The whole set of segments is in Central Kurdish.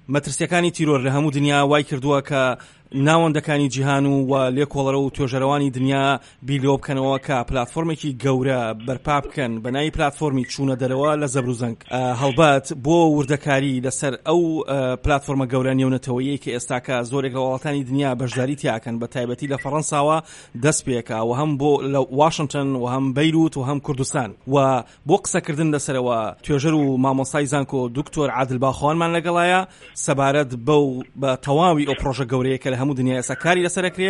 مەترسیەکانی تیرۆر لە هەموو دنیا وای کردووە کە ناوەندەکانی جیهان و لێکۆڵەرە و توێژەرەوانی دنیا بیلۆ بکەنەوە کە پلاتفۆرمێکی گەورە بەرپا بکەن بە ناوی پلاتفۆرمی چوونە دەرەوە لە زەبر و زەنگ. هەڵبەت بۆ وردەکاری لەسەر ئەو پلاتفۆرمە گەورە نێونەتەوەیی کە ئێستاکە زۆرێک لە وڵاتانی دنیا بەشداری تیاکەن بە تایبەتی لە فەڕەنساوە دەست پێکا و هەم بۆ لە واشنگتن و هەم بەیروت و هەم کوردستان و بۆ قسەکردن لەسەرەوە توێژەر و مامۆستای زانکۆ دکتۆر عادل باخەوانمان لەگەڵایە سەبارەت بە تەواوی ئەو پرۆژە گەورەیە کە لە هەموو دنیا ئێستا کاری لەسەرەکرێ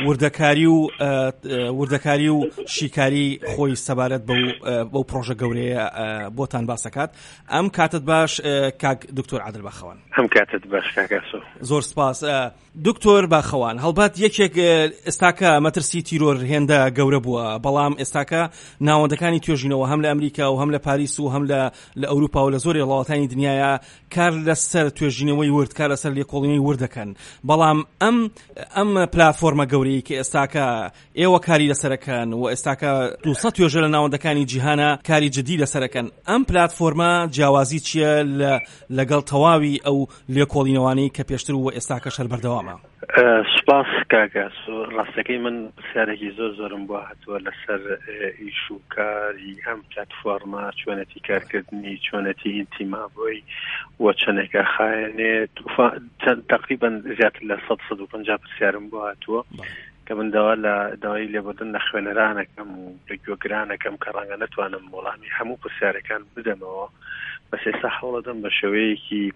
وردەکاری و شیکاری خۆی سەبارەت بەو پرۆژە گەورەیە بۆتان باسەکات. ئەم کاتت باش کاک دکتۆر عادل باخەوان. ئەم کاتت باش کاکاسۆ. زۆر سپاس. دکتۆر باخەوان هەڵبات یەکێک ئێستاکە مەترسی تیرۆر هێندە گەورە بووە بەڵام ئێستاکە ناوەندەکانی توێژینەوە هەم لە ئەمریکا و هەم لە پاریس و هەم لە ئەوروپا و لە زۆری وڵاتانی دنیاە کار لەسەر توێژینەوەی ورد کار لەسەر لێکۆڵینەوەی وردەکەن بەڵام ئەم پلاتفۆرمە گەورەی کە ئێستاکە ئێوە کاری لەسەرەکەن و ئێستاکە 200 توێژە لە ناوەندەکانی جیهانە کاری جدی لەسەرەکەن ئەم پلاتفۆرمە جیاوازی چییە لەگەڵ تەواوی ئەو لێکۆڵینەوانی کە پێشتر و ئێستاکە شەر بەردەوامە؟ سپاس کاکاس. ڕاستەکەی من پرسیارێکی زۆرم بۆ هاتووە لەسەر ئیش و کاری ئەم پلاتفۆرمە چۆنەتی کارکردنی چۆنەتی ئینتیمابۆی و چەندێکە خایەنێت تقریبا زیاتر لە 150 پرسیارم بۆ هاتووە کە من داوای لێبوردن لە خوێنەرانەکەم و لە گوێگرانەکەم کە ڕەنگە نەتوانم وەڵامی هەموو پرسیارەکان بدەمەوە بەس ئێستا هەوڵەدەم بە شێوەیەکی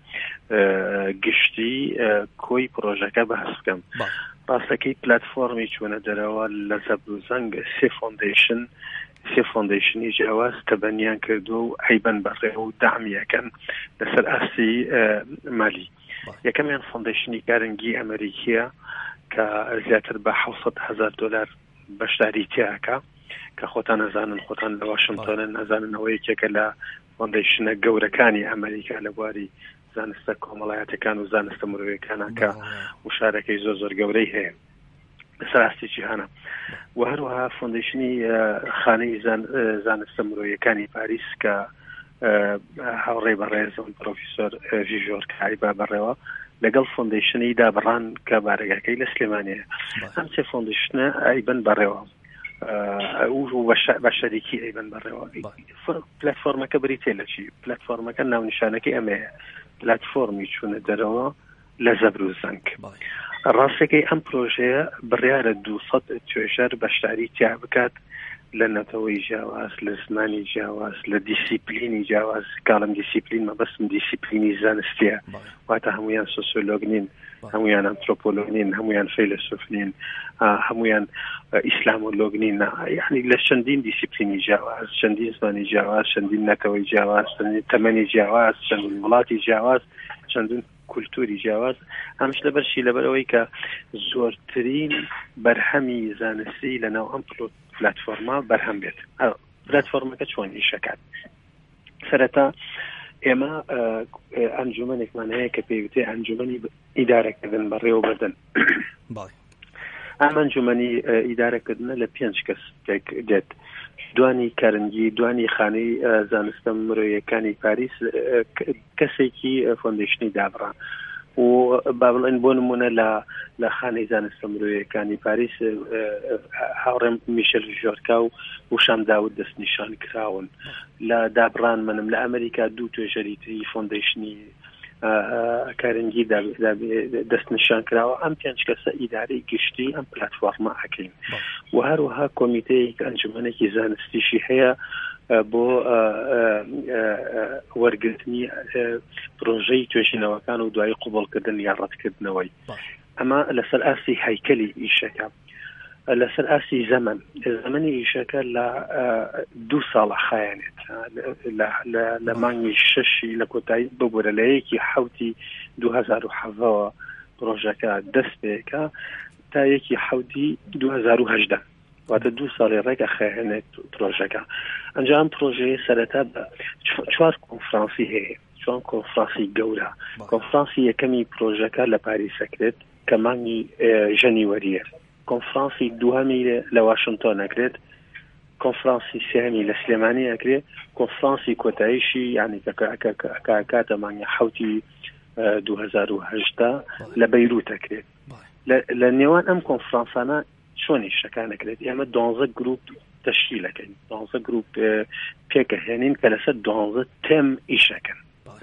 گشتی کۆی پرۆژەکە بەهەس بکەم. ڕاستەکەی پلاتفۆرمی چوونە دەرەوە لە زەبر و زەنگ سێ فۆندیشنی جیاواز تەبەنیان کردو و عیبەن بەڕێ و دامیەکەن لەسەر ئاسی مالی. یەکەمیان فۆندیشنی کارنگی ئەمریکیە کە زیاتر بە $700,000 بەشداری تیاکە کە خۆتان نەزانن خۆتان لە واشنگتۆن نەزاننەوە یەکێکە لە فۆندیشنە گەورەکانی ئەمریکا لە بواری زانستە کۆمەڵایەتەکان و زانستە مرۆڤیەکانە کە وشارەکەی زۆر گەورەی هەیە لەسەر ئاستی جیهانە و هەروەها فۆندیشنی خانەی زانستە مرۆڤیەکانی پاریس کە هاوڕێی بەڕێزم پرۆفیسۆر ژیژۆر کایبا بەڕێوە لەگەڵ فۆندیشنی دابڕان کە بارگاکەی لە سلێمانیە. ئەم سێ فۆندیشنە ئایبەن بەڕێوە بە شەریکی ئەیبەن بەڕێوە. پلاتفۆرمەکە بریتێ لە چی؟ پلاتفۆرمەکە ناونیشانەکەی ئەمەیە پلاتفۆرمی چوونە دەرەوە لە زەبر و زەنگ. ڕاستەکەی ئەم پرۆژەیە بڕیارە 200 توێژەر بەشداری تیا بکات لە نەتەوەی جیاواز لە زمانی جیاواز لە دیسیپلینی جیاواز. کاڵم دیسیپلین مەبەستم دیسیپلینی زانستیە واتە هەمویان سۆسیۆلۆگ نین هەمویان ئەنترۆپۆلۆگ نین هەمویان فەیلسوف نین هەمویان ئیسلامۆلۆگ نین یعنی لە چەندین دیسیپلینی جیاواز چەندین زمانی جیاواز چەندین نەتەوەی جیاواز چەندین تەمەنی جیاواز چەندین وڵاتی جیاواز چەندین کولتوری جیاواز هەمش لەبەرشی لەبەرەوەی کە زۆرترین بەرهەمی زانستی لەناو ئەم پلاتفۆرما بەرهەم بێت. پلاتفۆرمەکە چۆن ئیشەکات؟ سەرەتا ئێمە ئەنجومەنێکمان هەیە کە پێوتێ ئەنجومەنی ئیدارەکردن بەڕێوەبردن. ئەم ئەنجومەنی ئیدارەکردنە لە 5 کەس دێت. دوانی کارنگی دوانی خانەی زانستە مرۆڤیەکانی پاریس کەسێکی فۆندیشنی دابڕان و با بڵێن بۆ نمونە لە خانەی زانستە مرۆڤیەکانی پاریس هاوڕێم میشل ژۆرکا و وشام داود دەستنیشان کراون. لە دابڕان منم لە ئەمریکا 2 توێژەری تری فۆندیشنی کارنگی دەستنیشان کراوە. ئەم 5 کەسە ئیدارەی گشتی ئەم پلاتفۆرمە ئەکەین و هەروەها کۆمیتەیەک ئەنجومەنێکی زانستیشی هەیە بۆ وەرگرتنی پرۆژەی توێژینەوەکان و دوای قوبوڵکردن یا ڕەتکردنەوەی. ئەمە لەسەر ئاسی هەیکەلی ئیشەکە. لەسەر ئاسی زەمەنی ئیشەکە لە 2 ساڵە خایەنێت لە مانگی 6 لە کۆتایی ببوورە لە 1 2007 پرۆژەکە دەست پێکە تا 1 2018 واتە 2 ساڵی ڕێگە خایەنێت پرۆژەکە. ئەنجام پرۆژەیە سەرەتا بە 4 کۆنفرانسی هەیە 4 کۆنفرانسی گەورە. کۆنفرانسی یەکەمی پرۆژەکە لە پاریسەکرێت کە مانگی ژەنیوەریە. کۆنفرانسی دووهەمی لە واشنگتۆن ئەکرێت. کۆنفرانسی سێهەمی لە سلێمانی ئەکرێت. کۆنفرانسی کۆتاییشی یعنی کاتە مانگی 7 2010 لە بەیروت ئەکرێت لە نێوان ئەم کۆنفرانسانە چۆنی شەکانەکرێت ئێمە 12 گروپ تشکیلەکەین 12 گروپ پێکەهێنین کە لەسەر 12 تێم ئیشەکەن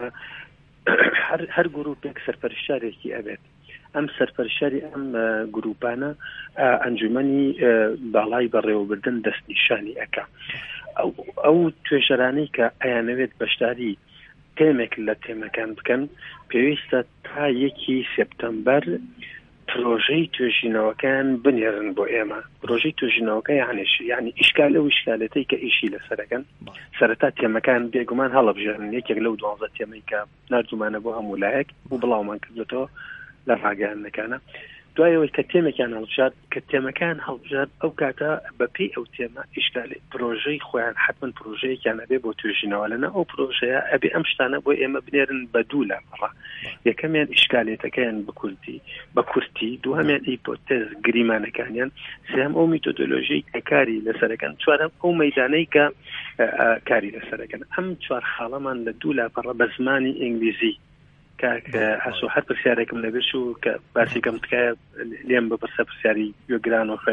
هەر گروپێک سەرپەرشتارێکی ئەبێت ئەم سەرپەرشتاری ئەم گروپانە ئەنجومەنی باڵای بەڕێوەبردن دەستنیشانی ئەکا ئەو توێژەرانەی کە ئەیانەوێت بەشداری تێمێک لە تێمەکان بکەن پێویستە تا 1 سپتەمبەر پرۆژەی توێژینەوەکان بنێرن بۆ ئێمە پرۆژەی توێژینەوەکە یعنی ئیشکال ئەو ئیشکالەتەی کە ئیشی لەسەرەکەن سەرەتا تێمەکان بێگومان هەڵەبژێرن یەکێک لەو 12 تێمەی کە نردومانە بۆ هەموو لایەک و بڵاومان کردێتەوە لە ڕاگەیانەکانە دوایەوەی کە تێمەکان هەڵبژات کە تێمەکان هەڵبژات ئەو کاتە بەپێی ئەو تێمە ئیشکالی پرۆژەی خۆیان حتمما پرۆژەیەکیان ئەبێ بۆ توێژینەوە لەنە ئەو پرۆژەیە ئەبێ ئەم شتانە بۆ ئێمە بنێرن بە دوو لامەڕە یەکەمیان ئیشکالێتەکەیان بە کورتی دووهەمیان ئیپۆتێز گریمانەکانیان سێم ئەو میتۆدۆلۆژیی کە کاری لەسەرەکەن چوارەم ئەو مەیدانەی کە کاری لەسەرەکەن ئەم چوار خاڵەمان لە دوو لاپەڕە بە زمانی ئینگلیزی هەسو هەر پرسیارێکم لەبێت و کە باسیکەم تکایە لێم بپرسە پرسیاری گوێگران و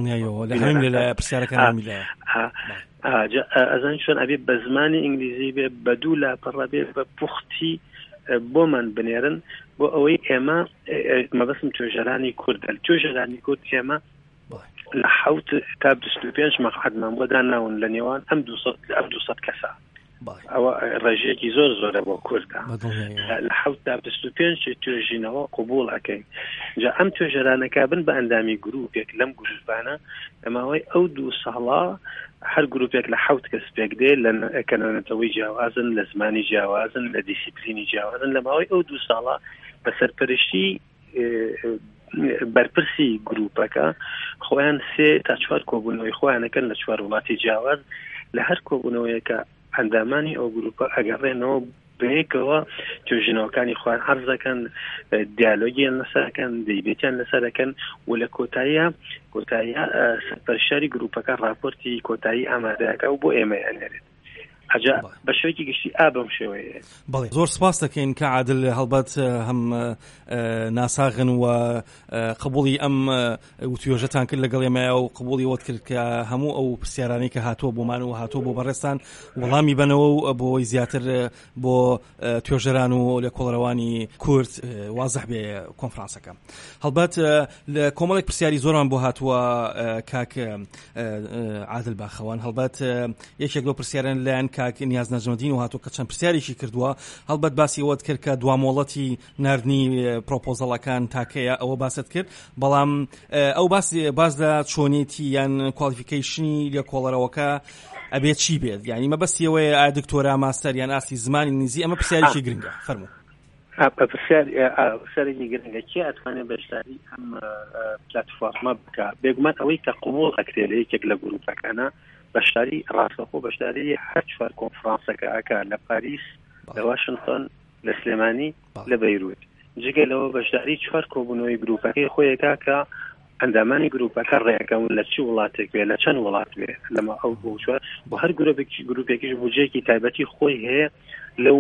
ئەزان چۆن ئەبێ بە زمانی ئینگلیزی بێ بە دوو لاپەڕە بێ بە پوختی بۆمان بنێرن بۆ ئەوەی ئێمە مەبەستم توێژەرانی کوردە توێژەرانی کورد ئێمە لە 7 تا 25 مەقعدمان بۆ داناون لە نێوان ئەم 200 کەسە ئەوە ڕێژەیەکی زۆرە بۆ کوردە لە 7 تا 25 توێژینەوە قبول ئەەکەین جا ئەم توێژەرانەکە بن بە ئەندامی گروپێک لەم گروپانە لەماوەی ئەو 2 ساڵە هەر گروپێک لە 7 کەس پێک دێ لە کەنانەتەوەی جیاوازن لە زمانی جیاوازن لە دیسیپلینی جیاوازن لەماوەی ئەو 2 ساڵە بە سەرپەرشتی بەرپرسی گروپەکە خۆیان 3 تا 4 کۆبوونەوەی خۆیانەکەن لە 4 وڵاتی جیاواز لە هەر کۆبوونەوەیەکە ئەندامانی ئەو گروپە ئەگەڕێنەوە بەیەکەوە توێژینەوەکانی خۆیان عەرزەکەن دیالۆگیان لەسەرەکەن دەیبێتیان لەسەرەکەن و لە کۆتاییە سەرپەرشتاری گروپەکە راپۆرتی کۆتایی ئامادەیەکە و بۆ ئێمە ئەنێرێت ئەجا بە شێوەیەکی گشتی بەم شێوەیە بەڵێ زۆر سپاس دەکەین کە عادل هەڵبەت هەم ناساغن و قبوڵی ئەم توێژەتان کرد لەگەڵ ئێمەیە و قبوڵی وەت کرد کە هەموو ئەو پرسیارانەی کە هاتووە بۆمان و هاتووە بۆ بەڕێستان وەڵامی بنەوە و بۆی زیاتر بۆ توێژەران و لە کۆڵەرەوانی کورد وازح بێ کۆنفرانسەکە هەڵبەت لە کۆمەڵێک پرسیاری زۆرمان بۆ هاتووە کاک عادل باخەوان هەڵبەت یەکێک لەو پرسیاران لایەن کاک نیاز نەجمەدین و هاتووە کە چەند پرسیارێکی کردووە هەڵبەت باسی ئەوەت کرد کە دوامۆڵەتی ناردنی پرۆپۆزەڵەکان تاکەیە ئەوە باست کرد بەڵام ئەو باس لە چۆنێتی یان کوالیفیکیشنی لە کۆڵەرەوەکە ئەبێت چی بێت یعنی مەبەستیەوەی ئایا دکتۆرا ماستەر یان ئاسی زمانی نزی ئەمە پرسیارێکی گرنگە فەرموو پرسیارێکی گرنگە کێ ئەتوانێت بەشداری ئەم پلاتفۆرمە بکە بێگومان ئەوەی کە قبوڵ ئەکرێت لە یەکێک لە گروپەکانە بەشداری ڕاستەخۆ بەشداری هەر 4 کۆنفرانسەکە ئەکا لە پاریس لە واشنگتن لە سلێمانی لە بەیروت جگە لەوە بەشداری 4 کۆبوونەوەی گروپەکەی خۆیەکە کە ئەندامانی گروپەکە ڕێەکەون لە چی وڵاتێک بێ لە چەند وڵات بێ لەمە ئەو بۆ هەر گروپێکیش بودجەیەکی تایبەتی خۆی هەیە لەو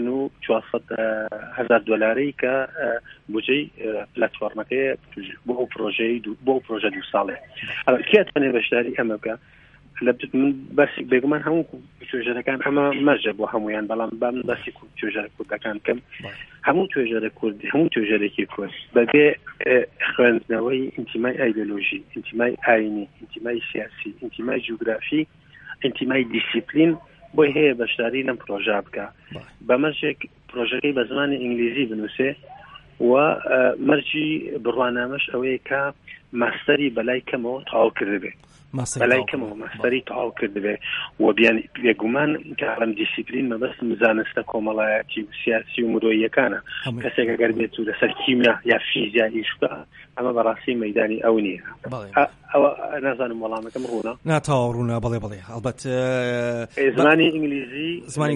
1,400,000 دۆلاری کە بودجەی پلاتفۆرمەکەی بۆ ئەو پرۆژەی بۆ پرۆژە 2 ساڵێ کێ ئەتوانێت بەشداری ئەمە بکە بەسی بێگومان هەموو توێژەرەکان ئەمە مەرجە بۆ هەمویان بەڵام بام بەسی توێژەرە کوردەکان کەم هەموو توێژەرە کوردی هەموو توێژەرێکی کورد بەبێ خوێندنەوەی ئینتیمای ئایدۆلۆژی ئینتیمای ئاینی ئینتیمای سیاسی ئینتیمای جیوگرافی ئینتیمای دیسیپلین بۆی هەیە بەشداری لەم پرۆژە بکە بە مەرجێک پرۆژەکەی بە زمانی ئینگلیزی بنووسێ و مەرجی بڕوانامەش ئەوەیە کە ماستەری بەلای کەمەوە تەواو کردبێ بەلای کەمەوە ماستەری تەواو کردبێ و بێگومان کە ئەم دیسیپلین مەبەستم زانستە کۆمەڵایەتی و سیاسی و مرۆییەکانە کەسێک ئەگەر بێت و لەسەر کیمیا یا فیزیا ئیشکە ئەمە بەڕاستی مەیدانی ئەو نییە ئەوە نازانم وەڵامەکەم ڕوونە ناتەواو ڕوونە بەڵێ ئەڵبەت زمانی ئینگلیزی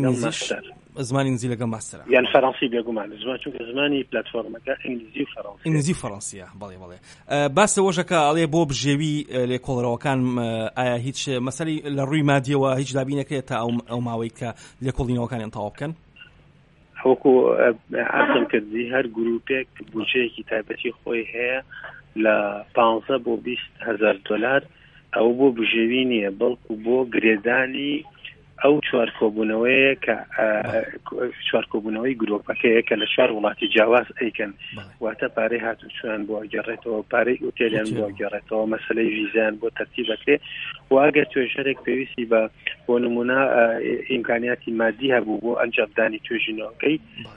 زمانی ئینگلیزی لەگەڵ ماستەرە یان فەڕەنسی بێگومان چونکە زمانی پلاتفۆرمەکە ئینگلیزی فەڕەنسیە بەڵێ باس ئەوەشەکە ئەڵێ بۆ بژێوی لێ کۆڵەرەوەکان ئایا هیچ مەسەلی لە ڕووی مادیەوە هیچ دابینەکەیت تا ئەو ماوەی کە لێ کۆڵینەوەکانیان تەواو بکەن وەکو عەرزم کردی هەر گروپێک بودجەیەکی تایبەتی خۆی هەیە لە 15 بۆ 20,000 دلار ئەو بۆ بژێوی نییە بەڵکو بۆ گرێدانی ئەو چوارکۆبوونەوەیە کە چوارکۆبوونەوەی گرۆپەکەیە کە لە 4 وڵاتی جیاواز ئەیکەن واتە پارەی هاتوچیان بۆ گەڕێتەوە پارەی ئوتێلیان بۆ گەڕێتەوە مەسەلەی ڤیزایان بۆ تەرتیبەکرێ و ئەگەر توێژەرێک پێویستی بۆ نمونە ئیمکانیاتی مادی هەبوو بۆ ئەنجامدانی توێژینەوەکەی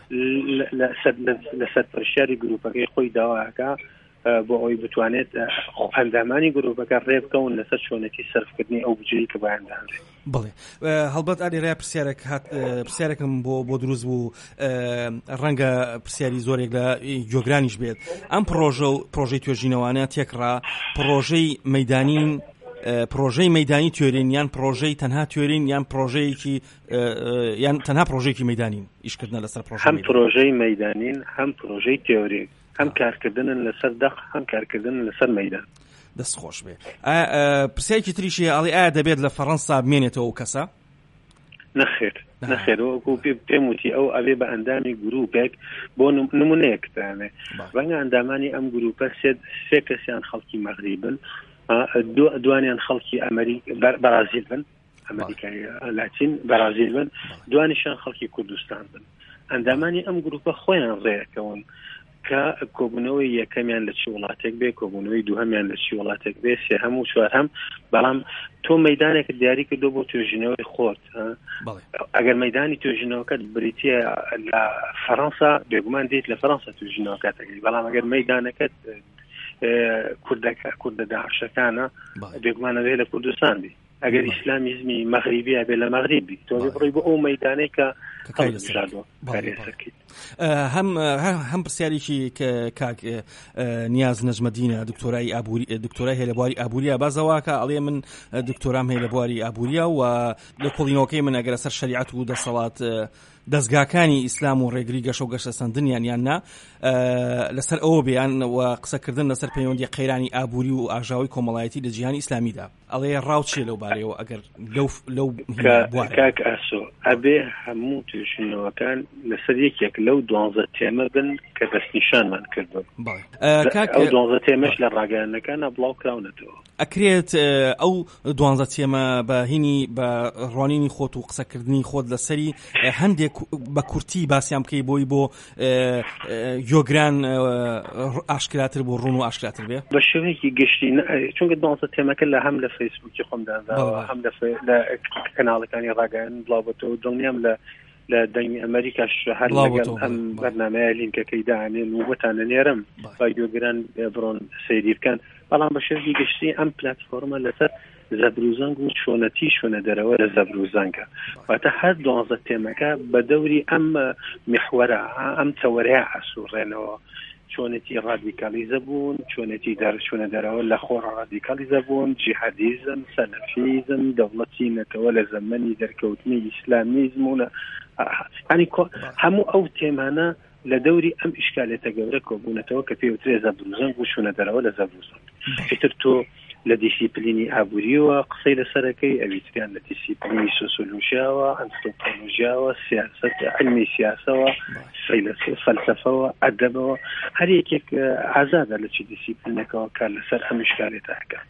لەسەر پرسیاری گرۆپەکەی خۆی داواکە بۆ ئەوی بتوانێت ئەندامانی گرۆپەکە ڕێبکەون لەسەر چۆنەتی سەرفکردنی ئەو بجەی کە بەیاندانرێت. بڵێ هەڵبەت ئالێرای پرسیارێکم بۆ دروست بوو ڕەنگە پرسیاری زۆرێک لە گوێگرانیش بێت ئەم پرۆژەی توێژینەوانە تێکڕا پرۆژەی مەیدانی توێرین یان پرۆژەی تەنها توێرین یان پرۆژەیەکی یان تەنها پرۆژەیەکی مەیدانین ئیشکردنە لەسەر هەم پرۆژەی مەیدانین هەم پرۆژەی تێۆری هەم کارکردنن لەسەر دەق هەم کارکردن لەسەر مەیدان. دەست خۆش بێ. پرسیارێکی تریشی ئاڵی ئایا دەبێت لە فەڕەنسا بمێنێتەوە ئەو کەسە؟ نەخێر وەکو پێم وتی ئەو ئەوێ بە ئەندامی گروپێک بۆ نمونەیەک دامێ ڕەنگە ئەندامانی ئەم گروپە سێ کەسیان خەڵکی مەغریبن دوانیان خەڵکی بەرازیل بن ئەمریکای لاتین بەرازیل بن دوانیشان خەڵکی کوردستان بن ئەندامانی ئەم گروپە خۆیان ڕێەکەون کە کۆبوونەوەی یەکەمیان لە چی وڵاتێک بێ کۆبوونەوەی دووهەمیان لە چی وڵاتێک بێ سێهەم و چوارهەم بەڵام تۆ مەیدانێکت دیاری کردو بۆ توێژینەوەی خۆت ئەگەر مەیدانی توێژینەوەکەت بریتە لە فەڕەنسا بێگومان دێت لە فەڕەنسا توێژینەوەکەت دەگەی بەڵام ئەگەر مەیدانەکەت کوردە داعشەکانە بێگومانەوێ لە کوردستان بی ئەگەر ئیسلامیزمی مەغریبی بێ لە مەغریبی تۆ بڕی بۆ ئەو مەیدانەی کە هەم پرسیارێکی کاک نیاز نەجمەدینە دکتۆرای هەیە لە بواری ئابووریە بازەواکە ئەڵێ من دکتۆرام هەیە لە بواری ئابووریە و لە کۆڵینەوەکەی من ئەگەر سەر شەریعەت و دەسەڵات دەستگاکانی ئیسلام و ڕێگری گەشە و گەشتە سەندنیان یان نا لەسەر ئەوە بێیان و قسەکردن لەسەر پەیوەندی قەیرانی ئابووری و ئاژاوی کۆمەڵایەتی لە جیهانی ئیسلامیدا ئەڵێ ڕاو چیە لەو بارەیەوە ئەگەر لەو کاک ئاسۆ ئەبێ هەموو توێژینەوەکان لەسەر یەکێک لەو 12 تێمە بن کە دەستنیشانمان کردن ئەو 12 تێمەش لە ڕاگەیانەکانە بڵاو کراونەتەوە ئەکرێت ئەو 12 تێمە بە هینی بە ڕوانینی خۆت و قسەکردنی خۆت لەسەری هەندێک بە کورتی باسییان بکەی بۆی بۆ یۆگران ئاشکراتر بۆ ڕوون و ئاشکراتر بێ بە شێوەیەکی گشتی چونکە 12 تێمەکە لە هەم لە فەیسبووکی خۆمدانراوە هەم لە کەناڵەکانی ڕاگەیان بڵاوبەتەوە دڵنیام لە دەنگی ئەمریکاش هەر لەگەڵ ئەم بەرنامەیە لینکەکەی داهێن و بۆتانە نێرم با یۆگران بڕۆن سەیری بکەن بەڵام بە شێوەیەکی گشتی ئەم پلەتفۆرمە لەسەر زەبروزەنگ و چۆنەتی دەرەوە لە زەبروزەنگە واتە هەر 12 تێمەکە بە دەوری ئەم میحوەرە ئەم تەوەرەیە ئاسوڕێنەوە چۆنەتی ڕادیکالیزە بوون چۆنەتی دەرچوونە دەرەوە لە خۆڕ ڕادیکالیزە بوون جیهادیزم سەلەفیزم دەوڵەتی نەتەوە لە زەمەنی دەرکەوتنی ئیسلامیزم و هەموو ئەو تێمانە لە دەوری ئەم ئیشکالێتە گەورە کۆبوونەتەوە کە پێوترێ زەبروزەنگ و چوونە دەرەوە لە زەبروزەنگ ئیتر تۆ لە دیسیپلینی ئابووریەوە قسەی لەسەرەکەی ئەویتریان لە دیسیپلینی سۆسیۆلۆژیاوە ئەنتروپۆلۆژیاوە سیاسەت علمی سیاسەوە فەلسەفەوە ئەدەبەوە هەر یەکێک ئازادە لە چی دیسیپلینەکەەوە کار لەسەر ئەم ئیشکالێتە ئەکات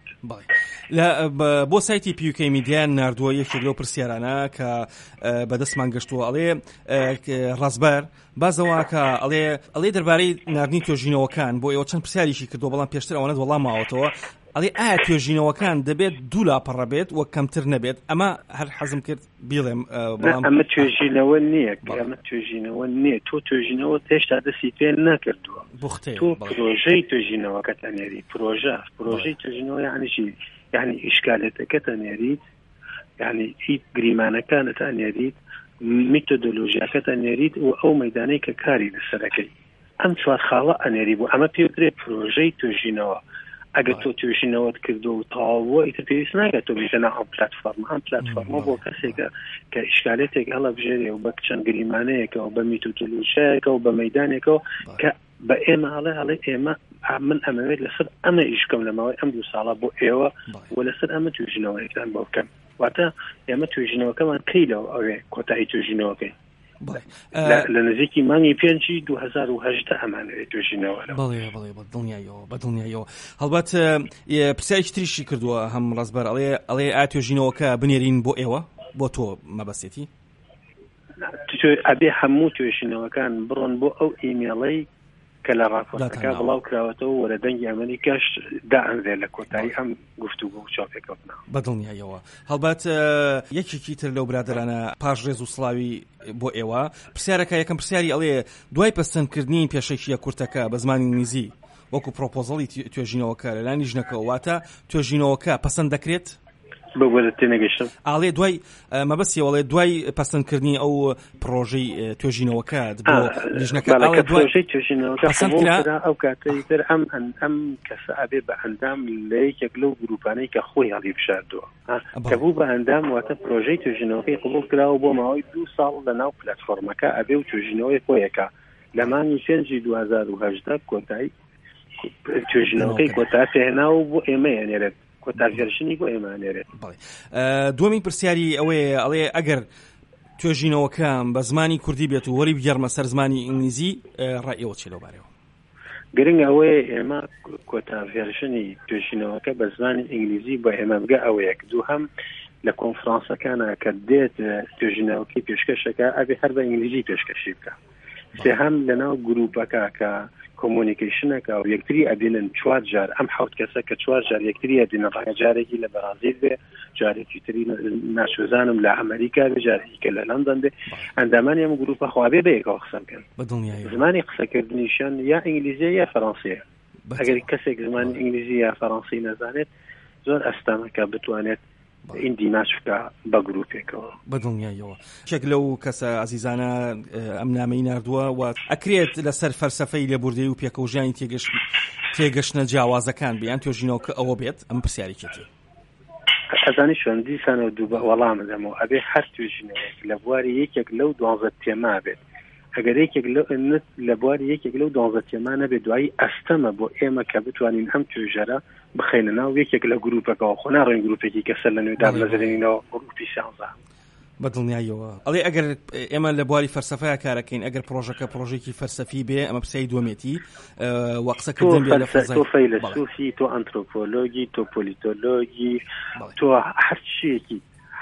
بۆ سایتی پیوکەی میدیان نردووە یەکێک لەو پرسیارانە کە بەدەستمان گەشتووە ئەڵێ ڕازبەر بازەوەکە ئەڵێ دەربارەی نردنی توێژینەوەکان بۆ ئێوە چەند پرسیاریشی کردو بەڵام پێشتر ئەوەنە وەڵام ماوەتەوە ئەڵێ ئایا توێژینەوەکان دەبێت دوو لاپەڕە بێت وە کەمتر نەبێت ئەمە هەر حەزم کرد بیڵێم ئەمە توێژینەوە نییە ئەمە توێژینەوە نییە تۆ توێژینەوە هێشتا دەستی پێ نەکردووە تۆ پرۆژەی توێژینەوەکە تەنێری پرۆژەی توێژینەوە یعنیشی یعنی ئیشکالێتەکە تەنێریت یعنی هیچ گریمانەکانت تەنێریت میتۆدۆلۆژیاکە تەنێریت و ئەو مەیدانەی کە کاری لەسەرەکەی ئەم چوار خاڵە ئەنێری بوو ئەمە پێوترێت پرۆژەی توێژینەوە ئەگەر تۆ توێژینەوەت کردو و تەواوە ئیتر پێویست ناگات تۆ بێژەنە ئەم پلەتفۆرمە بۆ کەسێکە کە ئیشکالێتێک هەڵە بژێرێ و بە چەند گریمانەیەکەوە بە میتۆدۆلۆژیاکە و بە مەیدانێکەوە کە بە ئێمە هەڵێ ئێمە من ئەمەوێت لەسەر ئەمە ئیشکەم لەماوەی ئەم 2 ساڵە بۆ ئێوە و لەسەر ئەمە توێژینەوەیەکان بۆ بکەم واتە ئێمە توێژینەوەکەمان کەی لەوە ئەوێ کۆتایی توێژینەوەکەی لە نزیکی مانگی 2018 ئەمانەوێت توێژینەوە. بەدڵنیایەوە هەڵبەت پرسیارێکی تریشی کردووە هەم ڕزبەر ئەڵێ ئایا توێژینەوەکە بنێرین بۆ ئێوە بۆ تۆ مەبەستێتی ئەبێ هەموو توێژینەوەکان بڕۆن بۆ ئەو ئیمێڵەی کە لە ڕاپۆرتەکە بڵاو کراوەتەوە وەرە دەنگی ئەمریکاش دائەنرێ لە کۆتایی ئەم گفتوگۆ و چاپێکەوتنە. بەدڵنیایەوە هەڵبەت یەکێکی تر لەو برادرانە پاش ڕێز و سڵاوی بۆ ئێوە پرسیارەکە یەکەم پرسیاری ئەڵێ دوای پەسەندکردنی پێشەکیە کورتەکە بە زمانی ئینگلیزی وەکو پرۆپۆزەڵی توێژینەوەکە لەلانی ژنەکەەوە واتە توێژینەوەکە پەسەند دەکرێت بەوەرە تێنەگەشتم ئاڵێ دوای مەبەستیەوەڵێ دوای پەسەندکردنی ئەو پرۆژەی توێژینەوەکە بۆ لیژنەکە پرۆژەی توێژینەوەکە ئەو کاتەی تر ئەم کەسە ئەبێ بە ئەندام لە یەکێک لەو گروپانەی کە خۆی هەڵی بشاردووە کە بوو بە ئەندام واتە پرۆژەی توێژینەوەکەی قبول کراوە بۆ ماوەی 2 ساڵ لەناو پلەتفۆرمەکە ئەبێ و توێژینەوەی خۆیەکە لە مانگی 2018 کۆتایی توێژینەوەکەی کۆتا پێهێناوە بۆ ئێمە هێنێرێت کۆتاژێرشنی بۆ ئێمانێرێت. دووەمین پرسیاری ئەوەیە ئەڵێ ئەگەر توێژینەوەکەم بە زمانی کوردی بێت و وەری بگەڕمە سەر زمانی ئینگلیزی ڕائێوە چێ لەوبارەوە گرنگ ئەوەیە ئێمە کۆتاژێرشنی توێژینەوەکە بە زمانی ئینگلیزی بە ئێمە بگە ئەوەیەک دووهەم لە کۆنفرانسەکانە کە دێت توێژینەوەکەی پێشکەشەکە ئەبێ هەر بە ئینگلیزی پێشکەشی بکە سێهەم لەناو گروپەکە کە کۆمونیکیشنەکە و یەکتری ئەبینن 4 جار ئەم 7 کەسە کە 4 جار یەکتری ئەبینە ڕەنگە جارێکی لە بەرازیل بێ جارێکی تری ناشوزانم لە ئەمریکا بێ جارێکی کە لە لەندەن بێ ئەندامانی ئەم گروپە خوابێ بەیەکەوە قسە بکەن زمانی قسەکردنیشان یا ئینگلیزی یا فەڕەنسیە ئەگەر کەسێک زمانی ئینگلیزی یا فەڕەنسی نەزانێت زۆر ئەستانەکە بتوانێت ئیندی ناشکە بە گروپێکەوە بەدڵنیایەوە چێک لەو کەسە عزیزانە ئەم نامەی نردووە و ئەکرێت لەسەر فەرسەفەی لێبوردەی و پێکەوژانی تێگەشتنە جیاوازەکان بیان توێژینەوەکە ئەوە بێت ئەم پرسیارێکێتی ئەزانی شوێندی سانە دوو بە وەڵام دەمەوە ئەبێ هەر توێژینەوەک لە بواری یەکێک لەو 12 تێما بێت ئەگەر یەکێک لە بواری یەکێک لەو 12 تێما نەبێت دوایی ئەستەمە بۆ ئێمە کە بتوانین ئەم توێژەرە بخەینە ناو یەکێک لە گروپەکەەوە خۆ ناڕێن گروپێکی کەسە لە نوێدا لەزرێنینەوە گروپی 16 بەدڵنیایەوە ئەڵێ ئەگەر ئێمە لە بواری فەرسەفەیە کارەکەین ئەگەر پرۆژەکە پرۆژێکی فەرسەفی بێ ئەمە پرسیای دووەمێتی وەقسەکردن بێ لە تۆ فەیلسوفی تۆ ئەنترۆپۆلۆژی تۆ پۆلیتۆلۆژی تۆ هەر شتێکی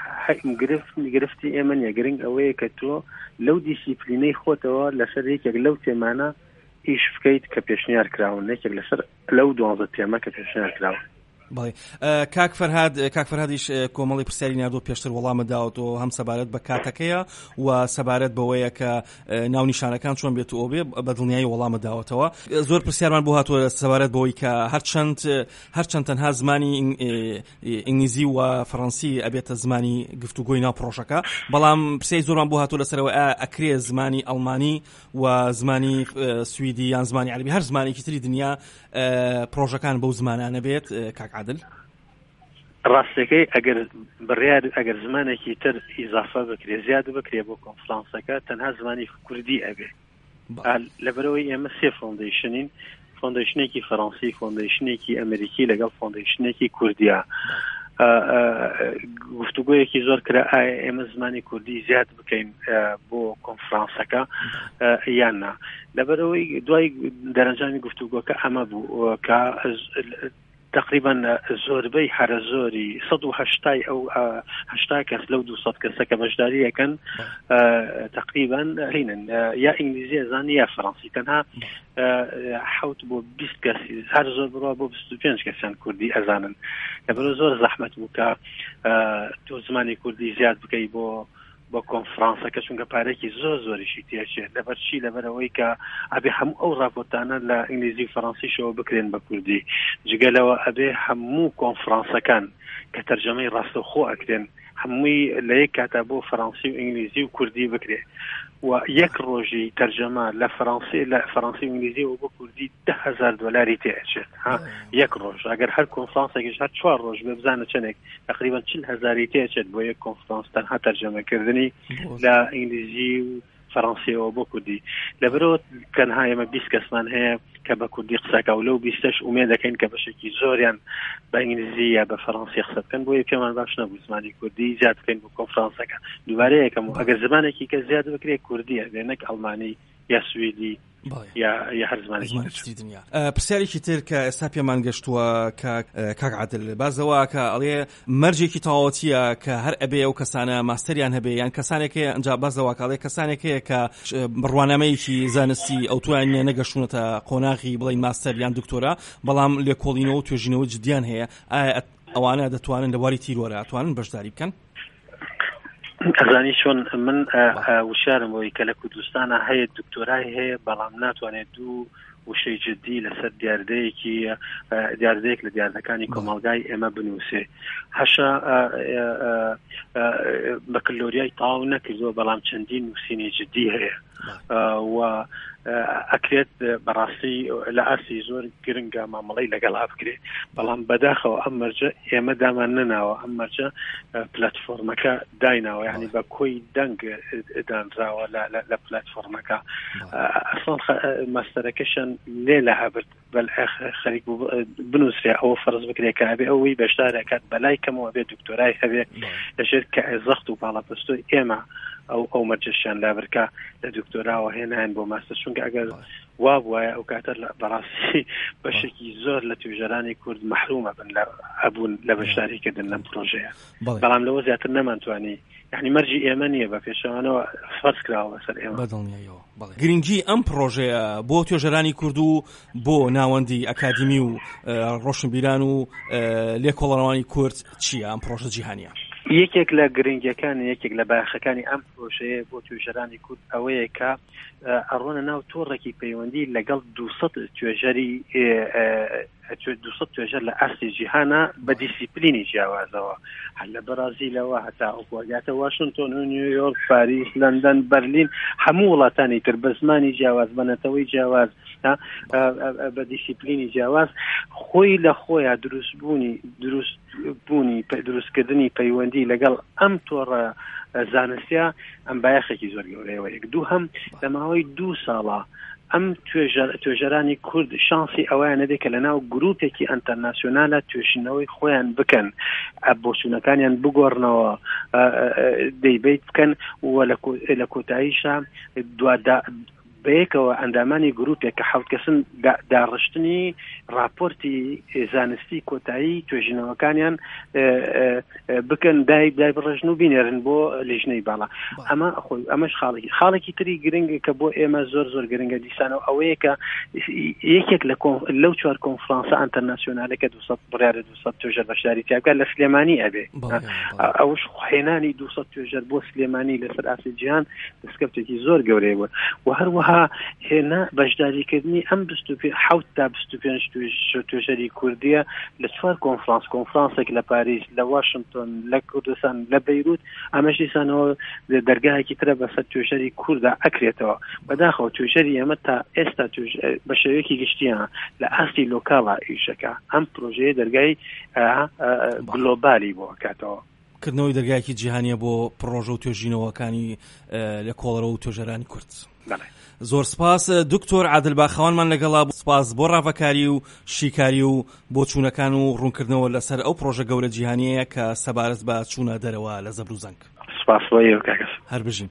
گرفتی ئێمە نیە گرنگ ئەوەیە کە تۆ لەو دیسیپلینەی خۆتەوە لەسەر یەکێک لەو تێمانە ئیش بکەیت کە پێشنیار کراون نەکێک لەسەر لەو 12 تێمە کە پێشنیار کراون. بەڵێ کاک فەرهادیش کۆمەڵی پرسیاری نردوو پێشتر وەڵامە داوەتەوە هەم سەبارەت بە کاتەکەیە و سەبارەت بەوەیە کە ناونیشانەکان چۆن بێت ئەو بێ بە دڵنیایی وەڵامە داوەتەوە زۆر پرسیارمان بۆ هاتووە سەبارەت بەوەی کە هەرچەند تەنها زمانی ئینگلیزی و فەڕەنسی ئەبێتە زمانی گفتوگۆی ناو پرۆژەکە بەڵام پرسیای زۆرمان بۆ هاتووە لەسەرەوە ئەکرێ زمانی ئەڵمانی و زمانی سویدی یان زمانی عەربی هەر زمانێکی تری دنیا پرۆژەکان بەو زمانانە بێت کاک عادل ڕاستەکەی ئەگەر زمانێکی تر ئیزافە بکرێ زیاد بکرێ بۆ کۆنفرانسەکە تەنها زمانی کوردی ئەبێ لەبەرەوەی ئێمە سێ فۆندیشنین فۆندیشنێکی فەڕەنسی فۆندیشنێکی ئەمریکی لەگەڵ فۆندیشنێکی کوردیە گفتوگۆیەکی زۆر کرا ئێمە زمانی کوردی زیاد بکەین بۆ کۆنفرانسەکە یاننا لەبەرەوەی دوای دەرەنجامی گفتوگۆکە ئەمە بوو کە تقریبا زۆربەی هەرە زۆری 180 ئەو 80 کەس لەو 200 کەسە کە بەشداریەکەن تقریبا هینن یا ئینگلیزی زانی یا فەڕەنسی تەنها 7 بۆ 20 کەسی هەر زۆر بڕوا بۆ 25 کەسیان کوردی ئەزانن لەبەرەوە زۆر زەحمەت بوو کە تۆ زمانی کوردی زیاد بکەی بۆ کۆنفرانسەکە چونکە پارێکی زۆریشی تێچێت لەبەرچی لەبەرەوەی کە ئەبێ هەموو ئەو راپۆرتانە لە ئینگلیزی و فەڕەنسیشەوە بکرێن بە کوردی جگەلەوە ئەبێ هەموو کۆنفرانسەکان کە تەرجەمەی ڕاستەوخۆ ئەکرێن هەمووی لە یەک کاتا بۆ فەڕەنسی و ئینگلیزی و کوردی بکرێ و یەک ڕۆژی تەرجەمە لە فەڕەنسی و ئینگلیزی و بۆ کوردی $10,000 تێچێت یەک ڕۆژ ئەگەر هەر کۆنفرانسێکیش هەر 4 ڕۆژ بێ بزانە چەندێک تقریبا 40,000 تێچێت بۆ یەک کۆنفرانس تەنها تەرجەمەکردنی لە ئینگلیزی و فەڕەنسیەوە بۆ کوردی لەبەرەوە تەنها ئێمە 20 کەسمان هەیە کە بە کوردی قسەکە و لەو 20ش ئومێد دەکەین کە بەشێکی زۆریان بە ئینگلیزی یا بە فەڕەنسی قسە بکەن بۆیە پێمان باش نەبوو زمانی کوردی زیاد بکەین بۆ کۆنفرانسەکە دووبارە یەکەم ئەگەر زمانێکی کە زیاد بکرێ کوردیە نەک ئەڵمانی یا سویدی یا هەر زمانێکی دنیا. پرسیارێکی تر کە ئێستا پێمان گەشتووە کاک عادل بازەوە کە ئەڵێ مەرجێکی تەواوەتیە کە هەر ئەبێ ئەو کەسانە ماستەریان هەبێ یان کەسانێک ئەنجا بازەوە کاڵێ کەسانێک هەیە کە بڕوانامەیەکی زانستی ئەو توانیان نەگەشتونەتە قۆناغی بڵین ماستەر یان دکتۆرا بەڵام لێکۆڵینەوە و توێژینەوە جدیان هەیە ئەوانە دەتوانن لەواری تیرۆرە ئەتوانن بەشداری بکەن؟ ئەزانی چۆن من وشارم بۆی کە لە کوردستانە هەیە دکتۆرای هەیە بەڵام ناتوانێت دوو وشەی جدی لەسەر دیاردەیەک لە دیاردەکانی کۆمەڵگای ئێمە بنووسێ هەشە بە کلۆریای تاو نەکردووە بەڵام چەندین نووسینی جدی هەیە و ئەکرێت بەڕاستی لە ئاسی زۆر گرنگە مامەڵەی لەگەڵا بکرێت بەڵام بەداخەوە ئەم مەرجە ئێمە دامان نەناوە ئەم مەرجە پلەتفۆرمەکە دایناوە یعنی بە کۆی دەنگ دانراوە لە پلەتفۆرمەکە ئەسڵ ماستەرەکەشان لێ لە هەبرد خەریک بنووسێ ئەوە فەرز بکرێت کە ئەبێ ئەوەی بەشدارەکات بەلای کەمەوە بێت دکتۆرای هەبێ لەژێر کە زەخت و باڵەپەستۆی ئێمە ئەو مەرجەشیان لابرکە لە دکتۆراوە هێنان بۆ ماستەر چونکە ئەگەر وا بووایە ئەو کاتە بەڕاستی بەشێکی زۆر لە توێژەرانی کورد مەحرومە بن ئەبوون لە بەشداریکردن لەم پرۆژەیە بەڵام لەوە زیاتر نەمانتوانی یعنی مەرجی ئێمە نییە بە پێشەوانەوە فەرز کراوە بەسەر ئێمە گرنگی ئەم پرۆژەیە بۆ توێژەرانی کورد و بۆ ناوەندی ئەکادمی و ڕۆشنبیران و لێکۆڵەرانی کورد چییە ئەم پرۆژە جیهانیە؟ یەکێک لە گرنگیەکانی یەکێک لە باخەکانی ئەم پرۆژەیە بۆ توێژەرانی کورد ئەوەیە کە ئەڕۆنە ناو تۆڕێکی پەیوەندی لەگەڵ 200 توێژەری 200 توێژەر لە ئاستی جیهانە بە دیسیپلینی جیاوازەوە هەر لە بەرازیلەوە هەتا ئۆکوەگاتە واشنگتن و نیویۆرک پاریس لەندەن بەرلین هەموو وڵاتانی تر بە زمانی جیاواز بەنەتەوەی جیاواز بە دیسیپلینی جیاواز خۆی لە خۆیان دروستکردنی پەیوەندی لەگەڵ ئەم تۆڕە زانستیا ئەم بایەخێکی زۆر گەورەیەوە یەک دوو هەم لە ماوەی 2 ساڵە ئەم توێژەرانی کورد شانسی ئەویان نەبێت کە لەناو گروپێکی ئەنتەرناسیۆنالە توێژینەوەی خۆیان بکەن بۆچوونەکانیان بگۆڕنەوە دەیبیت بکەن و لە کۆتاییشە بەیەکەوە ئەندامانی گروپێک کە 7 کەسن داڕشتنی راپۆرتی زانستی کۆتایی توێژینەوەکانیان بکەن دای بڕژن و بینێرن بۆ لیژنەی باڵا ئەمەش خاڵێکی تری گرنگە کە بۆ ئێمە زۆر گرنگە دیسانەوە ئەوەیە کە یەکێک لەو 4 کۆنفرانسە ئەنتەرناسیۆنالە کە 200 بڕیارە 200 توێژەر بەشداری تیاکە لە سلێمانی ئەبێ ئەوش هێنانی 200 توێژەر بۆ سلێمانی لەسەر ئاسی جیهان دەستکەوتێکی زۆر گەورەیە بوو و هەروەها هێنا بەشداریکردنی ئەم 7 تا 25 توێژەری کوردیە لە 4 کۆنفرانسێک لە پاریس لە واشنگتن لە کوردستان لە بەیروت ئەمەش دیسانەوە دەرگایەکی ترە بەسەر توێژەری کووردا ئەکرێتەوە بەداخەوە توێژەری ئێمە تا ئێستا بە شێوەیەکی گشتیانە لە ئاستی لۆکاڵە ئیشەکە ئەم پرۆژەیە دەرگای گلۆبالی بۆ کاتەوە کردنەوەی دەرگایەکی جیهانیە بۆ پرۆژە و توێژینەوەکانی لە کۆڵەرە و توێژەرانی کورد. زۆر سپاس دکتۆر عادل باخەوانمان لەگەڵا سپاس بۆ ڕاوەکاری و شیکاری و بۆ چوونەکان و ڕوونکردنەوە لەسەر ئەو پرۆژە گەورە جیهانیەیە کە سەبارەت بە چوونە دەرەوە لە زەبر و زەنگ. سپاس بۆ ئێوە کاکەس. هەر بژین.